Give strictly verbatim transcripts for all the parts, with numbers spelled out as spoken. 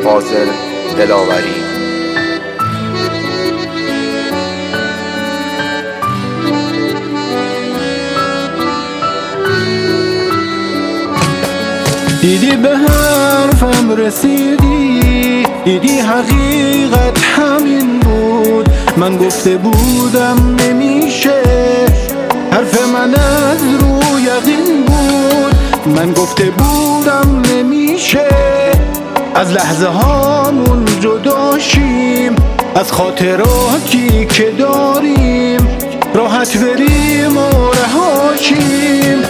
فاضل دلاوری. دیدی به حرفم رسیدی، دیدی حقیقت همین بود. من گفته بودم نمیشه، حرف من از رو یقین بود. من گفته بودم نمیشه، از لحظه هامون جداشیم، از خاطراتی که داریم راحت بریم و رهاشیم.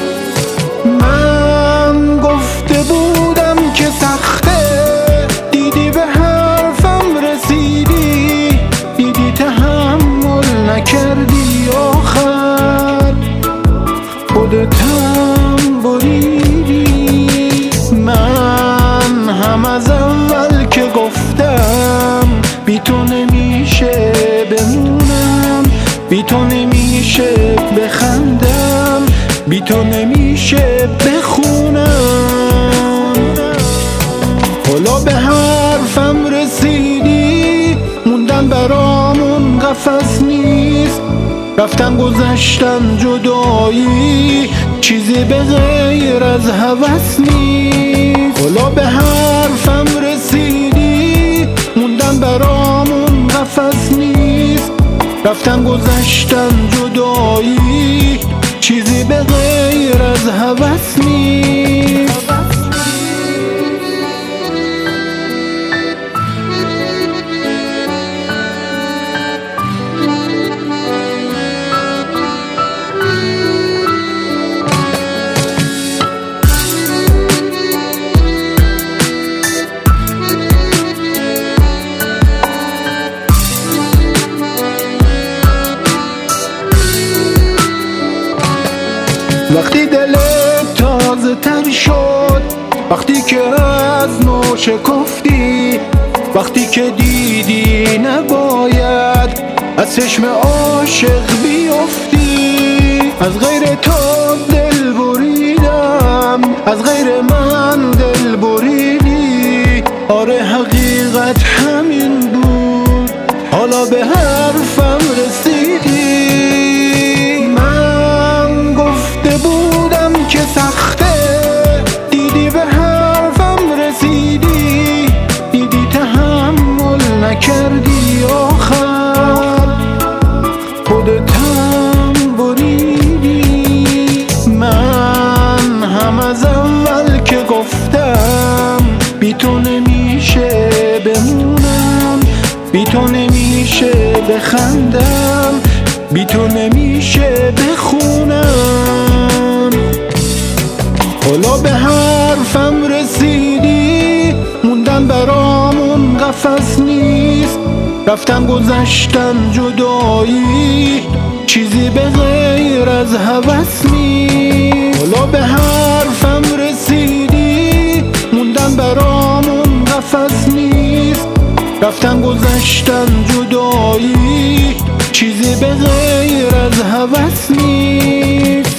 من گفته بودم که سخته، دیدی به حرفم رسیدی، دیدی تحمل نکردی، آخر خودتم بریدی. من هم از اول که گفتم بی تو نمیشه بمونم، بی تو نمیشه بخندم، بی تو نمیشه بخونم. حالا به حرفم رسیدی، موندن برامون قفس نیست، رفتن گذشتن جدایی، چیزی به غیر از هوس نیست. حالا به حرفم رسیدی، موندن برامون قفس نیست، رفتن گذشتن جدایی، چیزی به غیر از هوس نیست. وقتی دلت تازه تر شد، وقتی که از نو شکفتی، وقتی که دیدی نباید از چشم عاشق بیفتی. از غیر تو دل بریدم، از غیر من دل بریدی، آره حقیقت همین بود. حالا به حرفم رسیدی، بودم که سخته، دیدی به حرفم رسیدی، دیدی تحمل نکردی، آخر خودتم بریدی. من هم از اول که گفتم بی تو نمیشه بمونم، بی تو نمیشه بخندم، بی تو نمیشه بخونم. حالا به حرفم رسیدی، موندن برامون قفس نیست، رفتن گذشتن جدایی، چیزی به غیر از هوس نیست. حالا به حرفم رسیدی، موندن برامون قفس نیست، رفتن گذشتن جدایی، چیزی به غیر از هوس نیست.